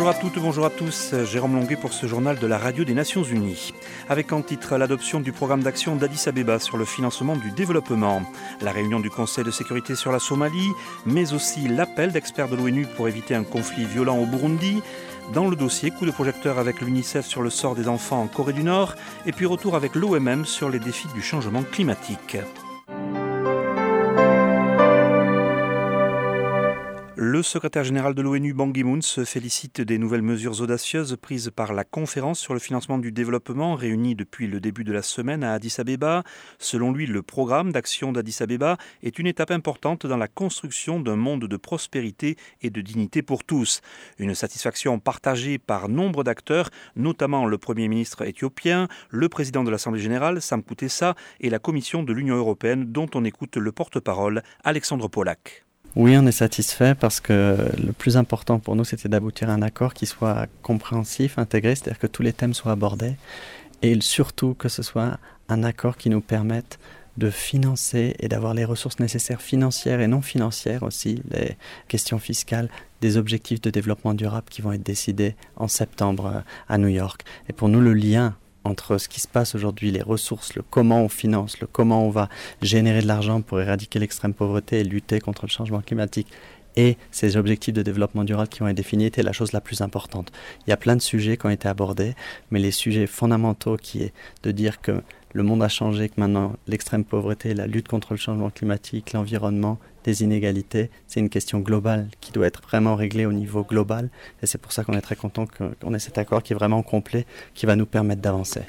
Bonjour à toutes, bonjour à tous. Jérôme Longuet pour ce journal de la radio des Nations Unies. Avec en titre l'adoption du programme d'action d'Addis Abeba sur le financement du développement, la réunion du Conseil de sécurité sur la Somalie, mais aussi l'appel d'experts de l'ONU pour éviter un conflit violent au Burundi. Dans le dossier, coup de projecteur avec l'UNICEF sur le sort des enfants en Corée du Nord, et puis retour avec l'OMM sur les défis du changement climatique. Le secrétaire général de l'ONU, Ban Ki-moon, se félicite des nouvelles mesures audacieuses prises par la conférence sur le financement du développement réunie depuis le début de la semaine à Addis Abeba. Selon lui, le programme d'action d'Addis Abeba est une étape importante dans la construction d'un monde de prospérité et de dignité pour tous. Une satisfaction partagée par nombre d'acteurs, notamment le Premier ministre éthiopien, le président de l'Assemblée générale, Sam Kutesa, et la Commission de l'Union européenne, dont on écoute le porte-parole, Alexandre Polak. Oui, on est satisfait parce que le plus important pour nous, c'était d'aboutir à un accord qui soit compréhensif, intégré, c'est-à-dire que tous les thèmes soient abordés et surtout que ce soit un accord qui nous permette de financer et d'avoir les ressources nécessaires financières et non financières aussi, les questions fiscales, des objectifs de développement durable qui vont être décidés en septembre à New York. Et pour nous, le lien entre ce qui se passe aujourd'hui, les ressources, le comment on finance, le comment on va générer de l'argent pour éradiquer l'extrême pauvreté et lutter contre le changement climatique et ces objectifs de développement durable qui vont être définis était la chose la plus importante. Il y a plein de sujets qui ont été abordés, mais les sujets fondamentaux qui est de dire que le monde a changé, que maintenant l'extrême pauvreté, la lutte contre le changement climatique, l'environnement, les inégalités, c'est une question globale qui doit être vraiment réglée au niveau global. Et c'est pour ça qu'on est très content qu'on ait cet accord qui est vraiment complet, qui va nous permettre d'avancer.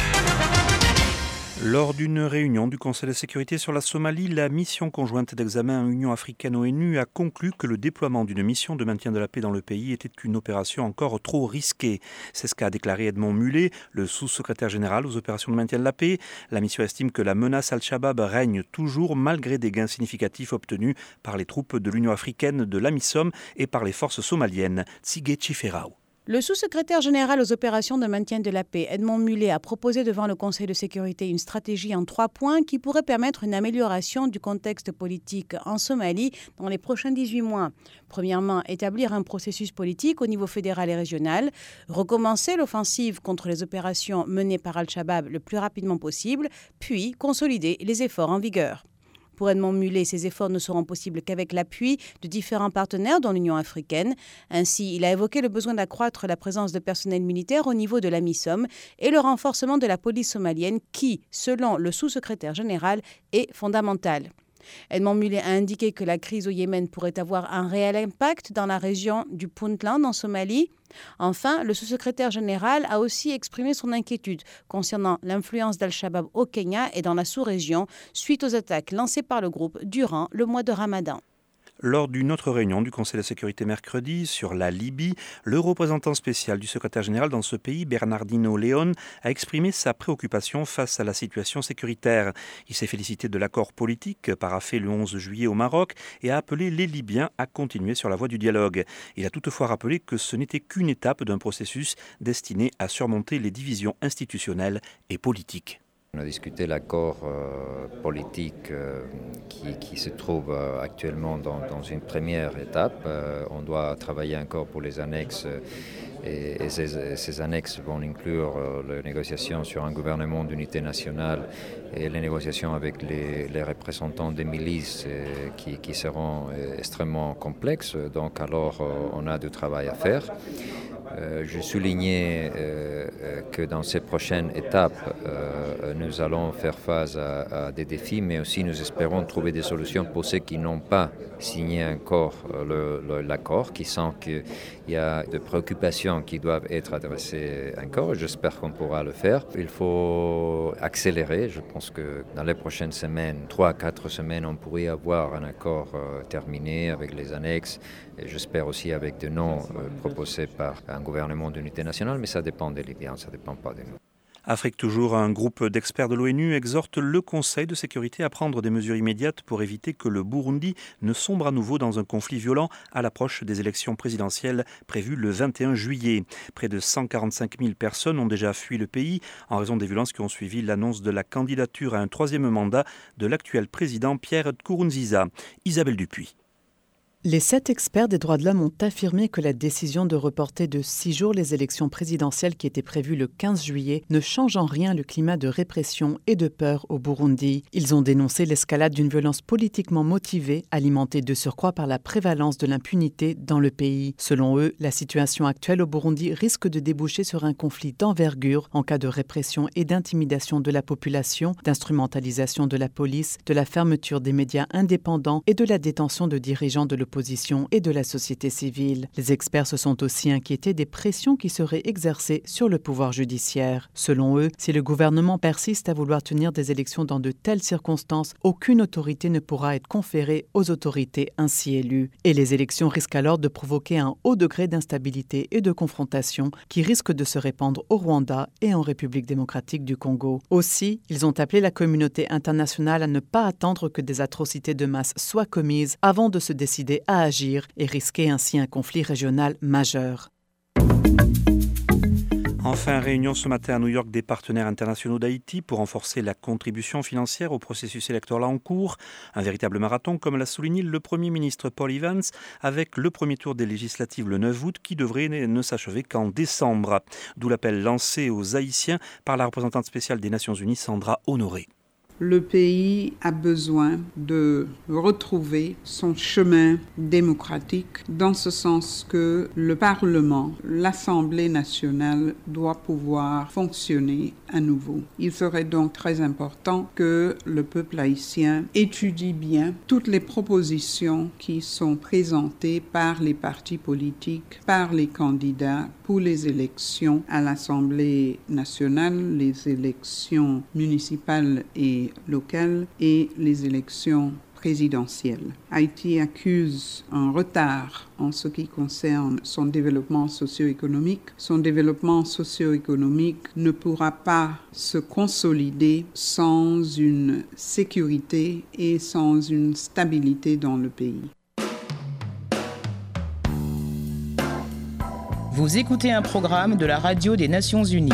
Lors d'une réunion du Conseil de sécurité sur la Somalie, la mission conjointe d'examen Union africaine-ONU a conclu que le déploiement d'une mission de maintien de la paix dans le pays était une opération encore trop risquée. C'est ce qu'a déclaré Edmond Mullet, le sous-secrétaire général aux opérations de maintien de la paix. La mission estime que la menace Al-Shabaab règne toujours malgré des gains significatifs obtenus par les troupes de l'Union africaine, de l'AMISOM et par les forces somaliennes. Tsige Chiferao. Le sous-secrétaire général aux opérations de maintien de la paix, Edmond Mullet, a proposé devant le Conseil de sécurité une stratégie en 3 points qui pourrait permettre une amélioration du contexte politique en Somalie dans les prochains 18 mois. Premièrement, établir un processus politique au niveau fédéral et régional, recommencer l'offensive contre les opérations menées par Al-Shabaab le plus rapidement possible, puis consolider les efforts en vigueur. Pour Edmond Mullet, ces efforts ne seront possibles qu'avec l'appui de différents partenaires dont l'Union africaine. Ainsi, il a évoqué le besoin d'accroître la présence de personnel militaire au niveau de l'AMISOM et le renforcement de la police somalienne qui, selon le sous-secrétaire général, est fondamental. Edmond Mullet a indiqué que la crise au Yémen pourrait avoir un réel impact dans la région du Puntland en Somalie. Enfin, le sous-secrétaire général a aussi exprimé son inquiétude concernant l'influence d'Al-Shabaab au Kenya et dans la sous-région suite aux attaques lancées par le groupe durant le mois de Ramadan. Lors d'une autre réunion du Conseil de sécurité mercredi sur la Libye, le représentant spécial du secrétaire général dans ce pays, Bernardino León, a exprimé sa préoccupation face à la situation sécuritaire. Il s'est félicité de l'accord politique paraphé le 11 juillet au Maroc et a appelé les Libyens à continuer sur la voie du dialogue. Il a toutefois rappelé que ce n'était qu'une étape d'un processus destiné à surmonter les divisions institutionnelles et politiques. On a discuté l'accord politique qui se trouve actuellement dans une première étape. On doit travailler encore pour les annexes et ces annexes vont inclure les négociations sur un gouvernement d'unité nationale et les négociations avec les représentants des milices qui seront extrêmement complexes. Donc alors on a du travail à faire. Je soulignais que dans ces prochaines étapes, nous allons faire face à des défis, mais aussi nous espérons trouver des solutions pour ceux qui n'ont pas signé encore l'accord, qui sentent qu'il y a des préoccupations qui doivent être adressées encore. J'espère qu'on pourra le faire. Il faut accélérer. Je pense que dans les prochaines semaines, 3 à 4 semaines, on pourrait avoir un accord terminé avec les annexes. Et j'espère aussi avec des noms proposés par un gouvernement d'unité nationale, mais ça dépend des Libyens, ça ne dépend pas de nous. Afrique toujours, un groupe d'experts de l'ONU exhorte le Conseil de sécurité à prendre des mesures immédiates pour éviter que le Burundi ne sombre à nouveau dans un conflit violent à l'approche des élections présidentielles prévues le 21 juillet. Près de 145 000 personnes ont déjà fui le pays en raison des violences qui ont suivi l'annonce de la candidature à un 3e mandat de l'actuel président Pierre Nkurunziza. Isabelle Dupuis. Les 7 experts des droits de l'homme ont affirmé que la décision de reporter de 6 jours les élections présidentielles qui étaient prévues le 15 juillet ne change en rien le climat de répression et de peur au Burundi. Ils ont dénoncé l'escalade d'une violence politiquement motivée, alimentée de surcroît par la prévalence de l'impunité dans le pays. Selon eux, la situation actuelle au Burundi risque de déboucher sur un conflit d'envergure en cas de répression et d'intimidation de la population, d'instrumentalisation de la police, de la fermeture des médias indépendants et de la détention de dirigeants de l'opposition et de la société civile. Les experts se sont aussi inquiétés des pressions qui seraient exercées sur le pouvoir judiciaire. Selon eux, si le gouvernement persiste à vouloir tenir des élections dans de telles circonstances, aucune autorité ne pourra être conférée aux autorités ainsi élues. Et les élections risquent alors de provoquer un haut degré d'instabilité et de confrontation qui risque de se répandre au Rwanda et en République démocratique du Congo. Aussi, ils ont appelé la communauté internationale à ne pas attendre que des atrocités de masse soient commises avant de se décider à agir et risquer ainsi un conflit régional majeur. Enfin, réunion ce matin à New York des partenaires internationaux d'Haïti pour renforcer la contribution financière au processus électoral en cours. Un véritable marathon, comme l'a souligné le Premier ministre Paul Evans, avec le premier tour des législatives le 9 août qui devrait ne s'achever qu'en décembre. D'où l'appel lancé aux Haïtiens par la représentante spéciale des Nations Unies, Sandra Honoré. Le pays a besoin de retrouver son chemin démocratique dans ce sens que le Parlement, l'Assemblée nationale doit pouvoir fonctionner à nouveau. Il serait donc très important que le peuple haïtien étudie bien toutes les propositions qui sont présentées par les partis politiques, par les candidats pour les élections à l'Assemblée nationale, les élections municipales et locales et les élections présidentielles. Haïti accuse un retard en ce qui concerne son développement socio-économique. Son développement socio-économique ne pourra pas se consolider sans une sécurité et sans une stabilité dans le pays. Vous écoutez un programme de la Radio des Nations Unies.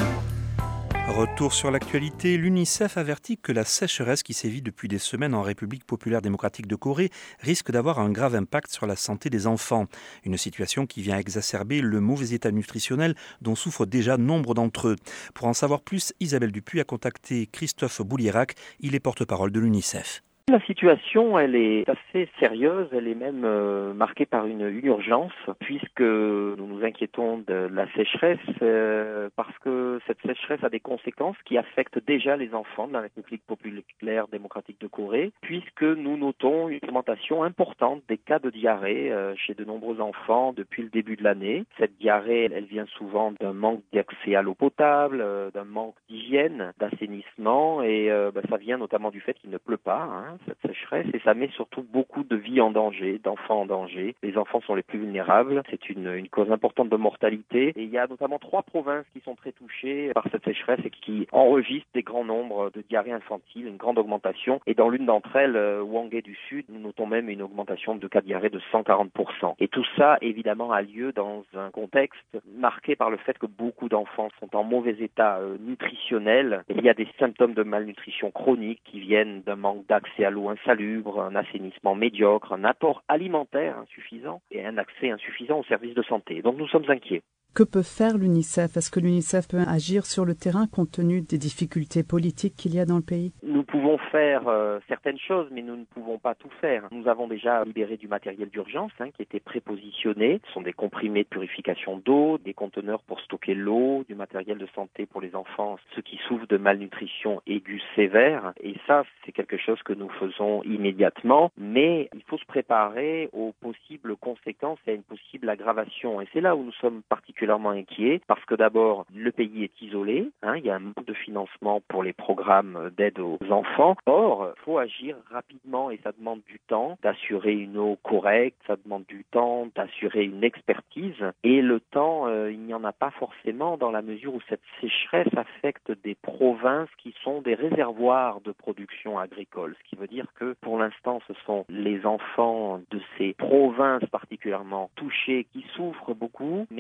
Retour sur l'actualité, l'UNICEF avertit que la sécheresse qui sévit depuis des semaines en République populaire démocratique de Corée risque d'avoir un grave impact sur la santé des enfants. Une situation qui vient exacerber le mauvais état nutritionnel dont souffrent déjà nombre d'entre eux. Pour en savoir plus, Isabelle Dupuy a contacté Christophe Boulierac, il est porte-parole de l'UNICEF. La situation, elle est assez sérieuse, elle est même marquée par une urgence, puisque nous nous inquiétons de la sécheresse, parce que cette sécheresse a des conséquences qui affectent déjà les enfants de la République populaire démocratique de Corée, puisque nous notons une augmentation importante des cas de diarrhée chez de nombreux enfants depuis le début de l'année. Cette diarrhée, elle vient souvent d'un manque d'accès à l'eau potable, d'un manque d'hygiène, d'assainissement, et ça vient notamment du fait qu'il ne pleut pas, cette sécheresse, et ça met surtout beaucoup de vies en danger, d'enfants en danger. Les enfants sont les plus vulnérables, c'est une cause importante de mortalité, et il y a notamment 3 provinces qui sont très touchées par cette sécheresse et qui enregistrent des grands nombres de diarrhées infantiles, une grande augmentation, et dans l'une d'entre elles, Hwanghae du Sud, nous notons même une augmentation de cas de diarrhée de 140%. Et tout ça, évidemment, a lieu dans un contexte marqué par le fait que beaucoup d'enfants sont en mauvais état nutritionnel. Il y a des symptômes de malnutrition chronique qui viennent d'un manque d'accès à l'eau insalubre, un assainissement médiocre, un apport alimentaire insuffisant et un accès insuffisant aux services de santé. Donc nous sommes inquiets. Que peut faire l'UNICEF? Est-ce que l'UNICEF peut agir sur le terrain compte tenu des difficultés politiques qu'il y a dans le pays? Nous pouvons faire certaines choses, mais nous ne pouvons pas tout faire. Nous avons déjà libéré du matériel d'urgence qui était prépositionné. Ce sont des comprimés de purification d'eau, des conteneurs pour stocker l'eau, du matériel de santé pour les enfants, ceux qui souffrent de malnutrition aiguë sévère. Et ça, c'est quelque chose que nous faisons immédiatement. Mais il faut se préparer aux possibles conséquences et à une possible aggravation. Et c'est là où nous sommes particulièrement inquiets, parce que d'abord, le pays est isolé, il y a un manque de financement pour les programmes d'aide aux enfants. Or, il faut agir rapidement et ça demande du temps d'assurer une eau correcte, ça demande du temps d'assurer une expertise, et le temps, il n'y en a pas forcément dans la mesure où cette sécheresse affecte des provinces qui sont des réservoirs de production agricole, ce qui veut dire que pour l'instant, ce sont les enfants de ces provinces particulièrement touchées qui souffrent beaucoup, mais à terme,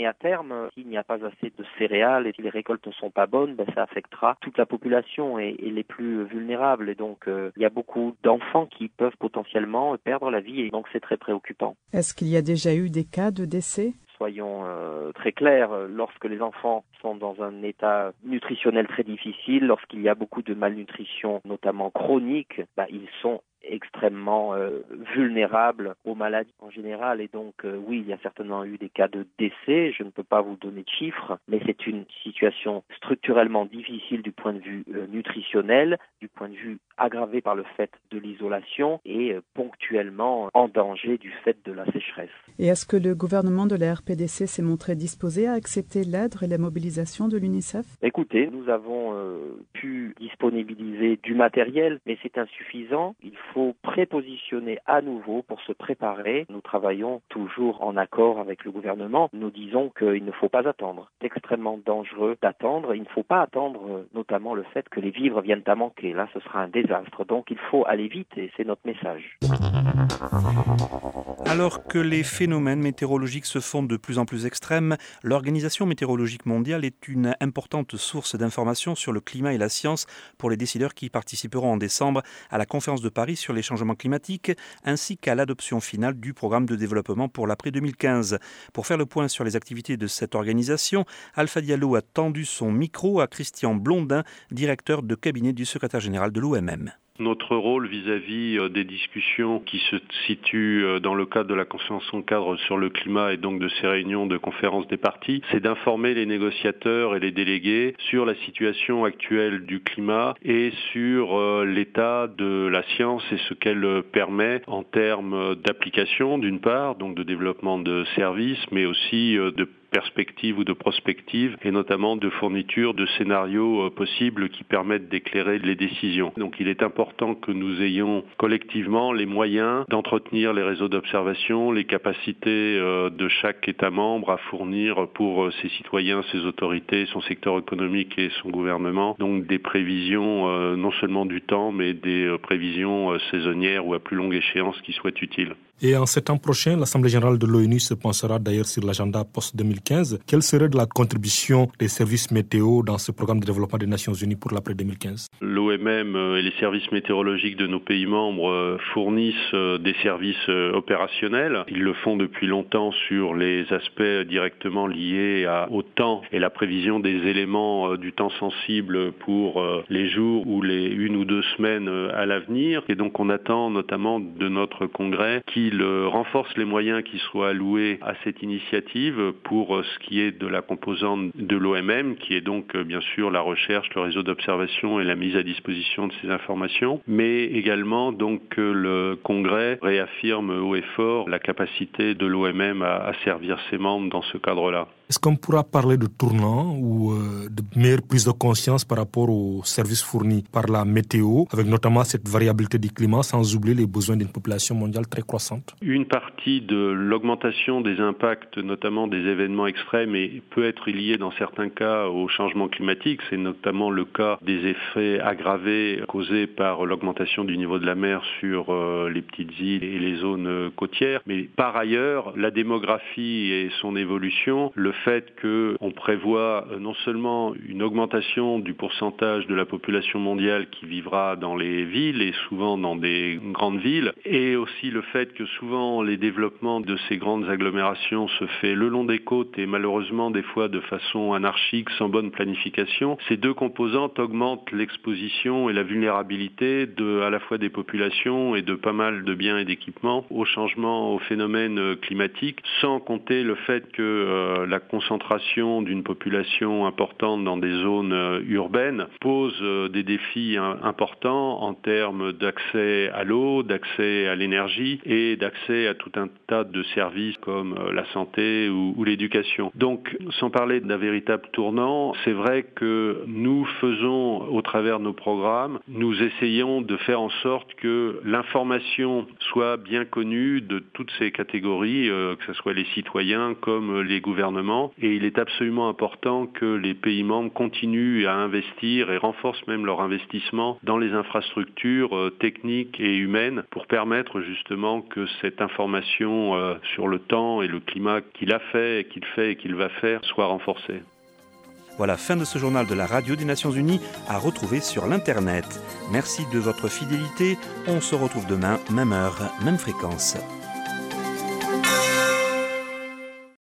s'il n'y a pas assez de céréales et si les récoltes ne sont pas bonnes, ça affectera toute la population et les plus vulnérables. Et donc, il y a beaucoup d'enfants qui peuvent potentiellement perdre la vie et donc c'est très préoccupant. Est-ce qu'il y a déjà eu des cas de décès ? Soyons très clairs, lorsque les enfants sont dans un état nutritionnel très difficile, lorsqu'il y a beaucoup de malnutrition, notamment chronique, ils sont extrêmement vulnérables aux maladies en général. Et donc, oui, il y a certainement eu des cas de décès. Je ne peux pas vous donner de chiffres, mais c'est une situation structurellement difficile du point de vue nutritionnel, du point de vue aggravé par le fait de l'isolation et ponctuellement en danger du fait de la sécheresse. Et est-ce que le gouvernement de la RPDC s'est montré disposé à accepter l'aide et la mobilisation de l'UNICEF ? Écoutez, nous avons pu disponibiliser du matériel, mais c'est insuffisant. Il faut prépositionner à nouveau pour se préparer. Nous travaillons toujours en accord avec le gouvernement. Nous disons qu'il ne faut pas attendre. C'est extrêmement dangereux d'attendre. Il ne faut pas attendre notamment le fait que les vivres viennent à manquer. Là, ce sera un désastre. Donc, il faut aller vite et c'est notre message. Alors que les phénomènes météorologiques se font de plus en plus extrêmes, l'Organisation météorologique mondiale est une importante source d'informations sur le climat et la science pour les décideurs qui participeront en décembre à la conférence de Paris sur les changements climatiques ainsi qu'à l'adoption finale du programme de développement pour l'après 2015. Pour faire le point sur les activités de cette organisation, Alpha Diallo a tendu son micro à Christian Blondin, directeur de cabinet du secrétaire général de l'OMM. Notre rôle vis-à-vis des discussions qui se situent dans le cadre de la convention cadre sur le climat et donc de ces réunions de conférence des parties, c'est d'informer les négociateurs et les délégués sur la situation actuelle du climat et sur l'état de la science et ce qu'elle permet en termes d'application d'une part, donc de développement de services, mais aussi de perspectives ou de prospectives et notamment de fourniture de scénarios possibles qui permettent d'éclairer les décisions. Donc il est important que nous ayons collectivement les moyens d'entretenir les réseaux d'observation, les capacités de chaque État membre à fournir pour ses citoyens, ses autorités, son secteur économique et son gouvernement, donc des prévisions non seulement du temps mais des prévisions saisonnières ou à plus longue échéance qui soient utiles. Et en septembre prochain, l'Assemblée générale de l'ONU se penchera d'ailleurs sur l'agenda post-2015. Quelle serait la contribution des services météo dans ce programme de développement des Nations Unies pour l'après 2015 ? L'OMM et les services météorologiques de nos pays membres fournissent des services opérationnels. Ils le font depuis longtemps sur les aspects directement liés au temps et la prévision des éléments du temps sensible pour les jours ou les 1 ou 2 semaines à l'avenir. Et donc on attend notamment de notre congrès qu'il renforce les moyens qui soient alloués à cette initiative pour ce qui est de la composante de l'OMM, qui est donc bien sûr la recherche, le réseau d'observation et la mise à disposition de ces informations, mais également donc que le Congrès réaffirme haut et fort la capacité de l'OMM à servir ses membres dans ce cadre-là. Est-ce qu'on pourra parler de tournant ou de meilleure prise de conscience par rapport aux services fournis par la météo, avec notamment cette variabilité du climat, sans oublier les besoins d'une population mondiale très croissante ? Une partie de l'augmentation des impacts, notamment des événements extrêmes, peut être liée dans certains cas au changement climatique. C'est notamment le cas des effets aggravés causés par l'augmentation du niveau de la mer sur les petites îles et les zones côtières. Mais par ailleurs, la démographie et son évolution, le fait qu'on prévoit non seulement une augmentation du pourcentage de la population mondiale qui vivra dans les villes et souvent dans des grandes villes, et aussi le fait que souvent les développements de ces grandes agglomérations se fait le long des côtes et malheureusement des fois de façon anarchique, sans bonne planification. Ces deux composantes augmentent l'exposition et la vulnérabilité à la fois des populations et de pas mal de biens et d'équipements au changement, aux phénomènes climatiques, sans compter le fait que la concentration d'une population importante dans des zones urbaines pose des défis importants en termes d'accès à l'eau, d'accès à l'énergie et d'accès à tout un tas de services comme la santé ou l'éducation. Donc, sans parler d'un véritable tournant, c'est vrai que nous faisons, au travers de nos programmes, nous essayons de faire en sorte que l'information soit bien connue de toutes ces catégories, que ce soit les citoyens comme les gouvernements. Et il est absolument important que les pays membres continuent à investir et renforcent même leur investissement dans les infrastructures techniques et humaines pour permettre justement que que cette information sur le temps et le climat qu'il a fait, qu'il fait et qu'il va faire soit renforcée. Voilà, fin de ce journal de la Radio des Nations Unies à retrouver sur l'Internet. Merci de votre fidélité. On se retrouve demain, même heure, même fréquence.